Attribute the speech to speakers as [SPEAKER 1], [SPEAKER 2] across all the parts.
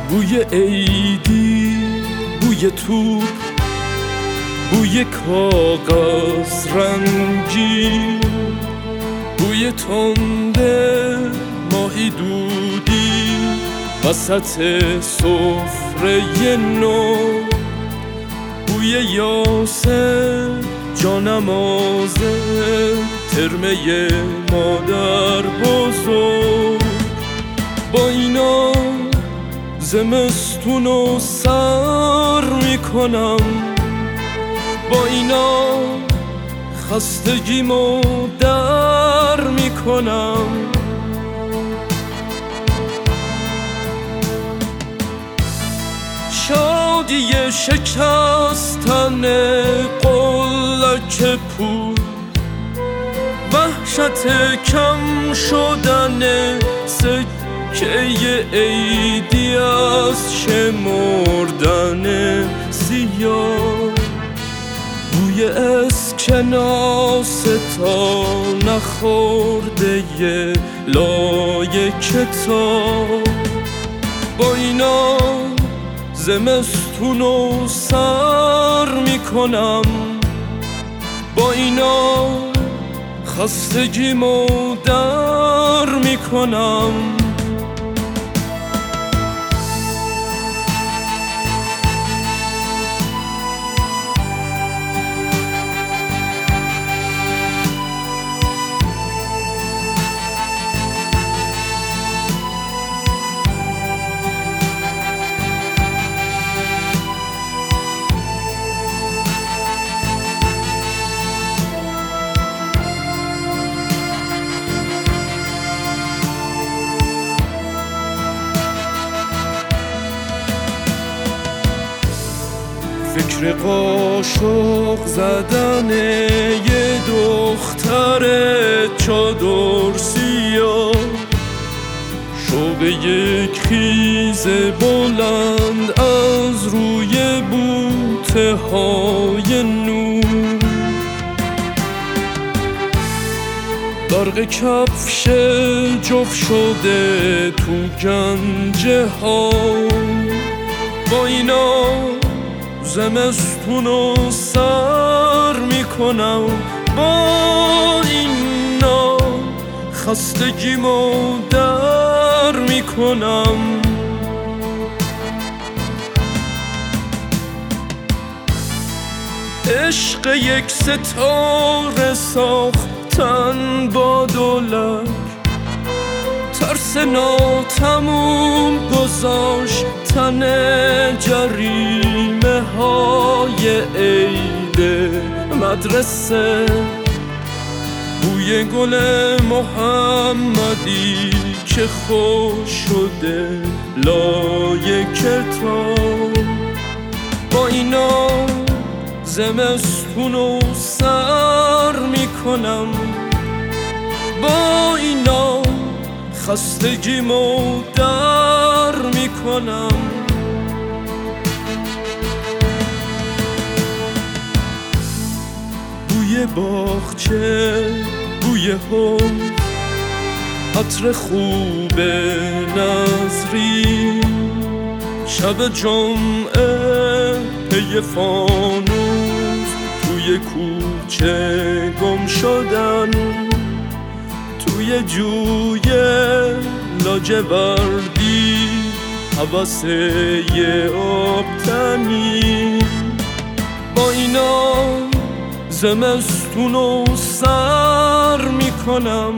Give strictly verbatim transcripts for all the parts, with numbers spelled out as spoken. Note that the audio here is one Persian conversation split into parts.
[SPEAKER 1] بوی عیدی، بوی توپ، بوی کاغذ رنگی، بوی تنده ماهی دودی وسط سفره نو، بوی یاسه جانمازه ترمه مادر بزرگ. با اینا زمستونو سر میکنم، با اینا خستگیمو در میکنم. شادی شکستن قلک پول، وحشت کم شدن سکه عیدی از شمردن سیاه، بوی اسکناس تا نخورده ی لای کتاب. با اینا زمستونو سر میکنم، با اینا خستگیمو در میکنم. فکر قاشق زدن یه دختر چادر سیاه، شوق یک خیز بلند از روی بوته های نور، برق کفش جفت شده تو گنجه ها. با اینا زمستونو سر میکنم، با اینا خستگیمو در میکنم. عشق یک ستاره ساختن با دولت، ترس ناتموم گذاشتن جریمه های عید مدرسه، بوی گل محمدی که خوش شده لای کتاب. با اینا زمستونو سر میکنم، با اینا خستگیمو در میکنم. بوی باغچه، بوی حوض، عطر خوب نظری، شب جمعه پی فانوس توی کوچه گم شدن، توی جوی لاجوردی هوس یه آبتنی. با اینا زمستونو سر میکنم،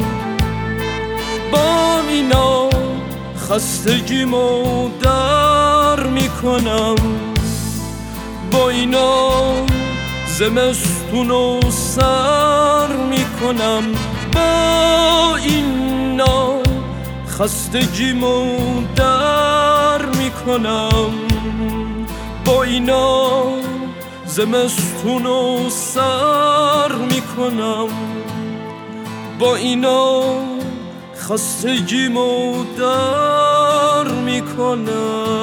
[SPEAKER 1] با اینا خستگیمو در میکنم. با اینا زمستونو سر میکنم، با اینا خستگیمو در میکنم. با اینا زمستونو سر میکنم، با اینا خستگیمو در میکنم.